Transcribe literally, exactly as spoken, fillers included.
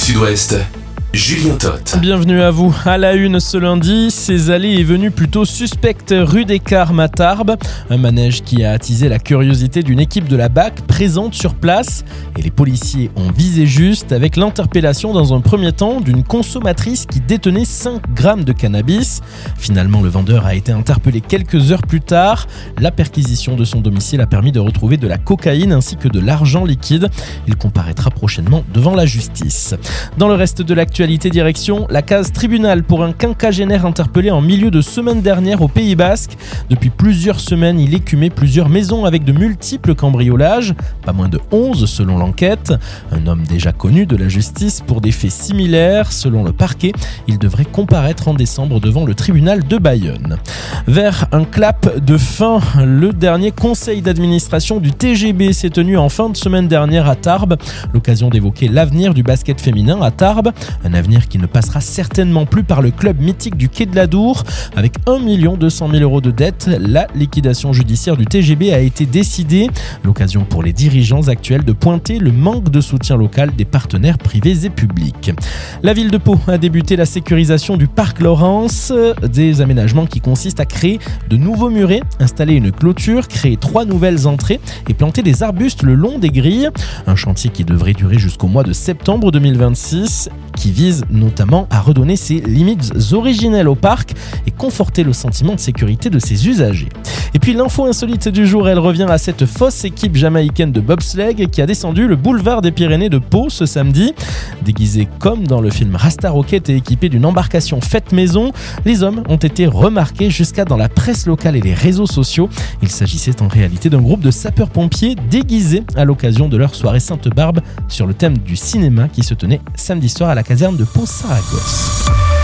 Sud-Ouest, Julien Todt. Bienvenue à vous. À la une ce lundi, ces allées et venues plutôt suspectes rue des Carmes à Tarbes. Un manège qui a attisé la curiosité d'une équipe de la B A C présente sur place. Et les policiers ont visé juste avec l'interpellation dans un premier temps d'une consommatrice qui détenait cinq grammes de cannabis. Finalement, le vendeur a été interpellé quelques heures plus tard. La perquisition de son domicile a permis de retrouver de la cocaïne ainsi que de l'argent liquide. Il comparaîtra prochainement devant la justice. Dans le reste de l'actualité, direction la case tribunal pour un quinquagénaire interpellé en milieu de semaine dernière au Pays Basque. Depuis plusieurs semaines, il écumait plusieurs maisons avec de multiples cambriolages, pas moins de onze selon l'enquête. Un homme déjà connu de la justice pour des faits similaires. Selon le parquet, il devrait comparaître en décembre devant le tribunal de Bayonne. Vers un clap de fin, le dernier conseil d'administration du T G B s'est tenu en fin de semaine dernière à Tarbes. L'occasion d'évoquer l'avenir du basket féminin à Tarbes. Un avenir qui ne passera certainement plus par le club mythique du Quai de la Dour. Avec un million deux cent mille euros de dette, la liquidation judiciaire du T G B a été décidée. L'occasion pour les dirigeants actuels de pointer le manque de soutien local des partenaires privés et publics. La ville de Pau a débuté la sécurisation du parc Laurence. Des aménagements qui consistent à créer de nouveaux murets, installer une clôture, créer trois nouvelles entrées et planter des arbustes le long des grilles. Un chantier qui devrait durer jusqu'au mois de septembre deux mille vingt-six, qui vise notamment à redonner ses limites originelles au parc et conforter le sentiment de sécurité de ses usagers. Et puis l'info insolite du jour, elle revient à cette fausse équipe jamaïcaine de bobsleigh qui a descendu le boulevard des Pyrénées de Pau ce samedi. Déguisés comme dans le film Rasta Rocket et équipés d'une embarcation faite maison, les hommes ont été remarqués jusqu'à dans la presse locale et les réseaux sociaux. Il s'agissait en réalité d'un groupe de sapeurs-pompiers déguisés à l'occasion de leur soirée Sainte-Barbe sur le thème du cinéma qui se tenait samedi soir à la caserne de Pau-Saragosse.